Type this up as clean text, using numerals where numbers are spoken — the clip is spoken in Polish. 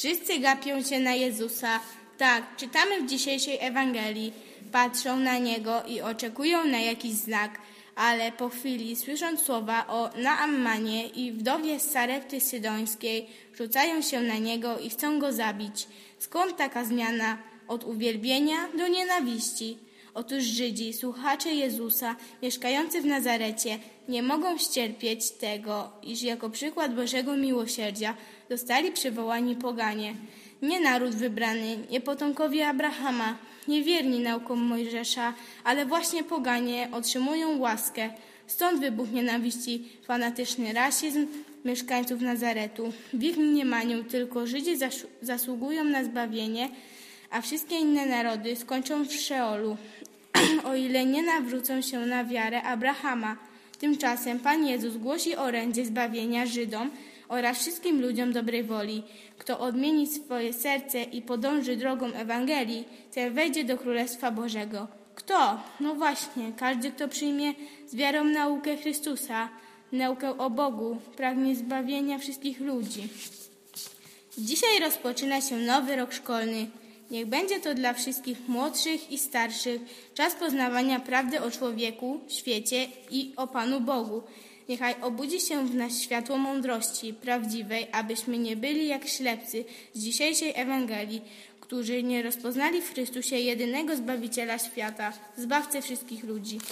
Wszyscy gapią się na Jezusa. Tak, czytamy w dzisiejszej Ewangelii. Patrzą na Niego i oczekują na jakiś znak, ale po chwili, słysząc słowa o Naamanie i wdowie z Sarepty Sydońskiej, rzucają się na Niego i chcą Go zabić. Skąd taka zmiana od uwielbienia do nienawiści? Otóż Żydzi, słuchacze Jezusa, mieszkający w Nazarecie, nie mogą ścierpieć tego, iż jako przykład Bożego miłosierdzia zostali przywołani poganie. Nie naród wybrany, nie potomkowie Abrahama, nie wierni naukom Mojżesza, ale właśnie poganie otrzymują łaskę. Stąd wybuch nienawiści, fanatyczny rasizm mieszkańców Nazaretu. W ich mniemaniu tylko Żydzi zasługują na zbawienie, a wszystkie inne narody skończą w Szeolu, o ile nie nawrócą się na wiarę Abrahama. Tymczasem Pan Jezus głosi orędzie zbawienia Żydom oraz wszystkim ludziom dobrej woli. Kto odmieni swoje serce i podąży drogą Ewangelii, ten wejdzie do Królestwa Bożego. Kto? No właśnie, każdy, kto przyjmie z wiarą naukę Chrystusa, naukę o Bogu, pragnie zbawienia wszystkich ludzi. Dzisiaj rozpoczyna się nowy rok szkolny. Niech będzie to dla wszystkich młodszych i starszych czas poznawania prawdy o człowieku, świecie i o Panu Bogu. Niechaj obudzi się w nas światło mądrości prawdziwej, abyśmy nie byli jak ślepcy z dzisiejszej Ewangelii, którzy nie rozpoznali w Chrystusie jedynego Zbawiciela świata, Zbawcę wszystkich ludzi.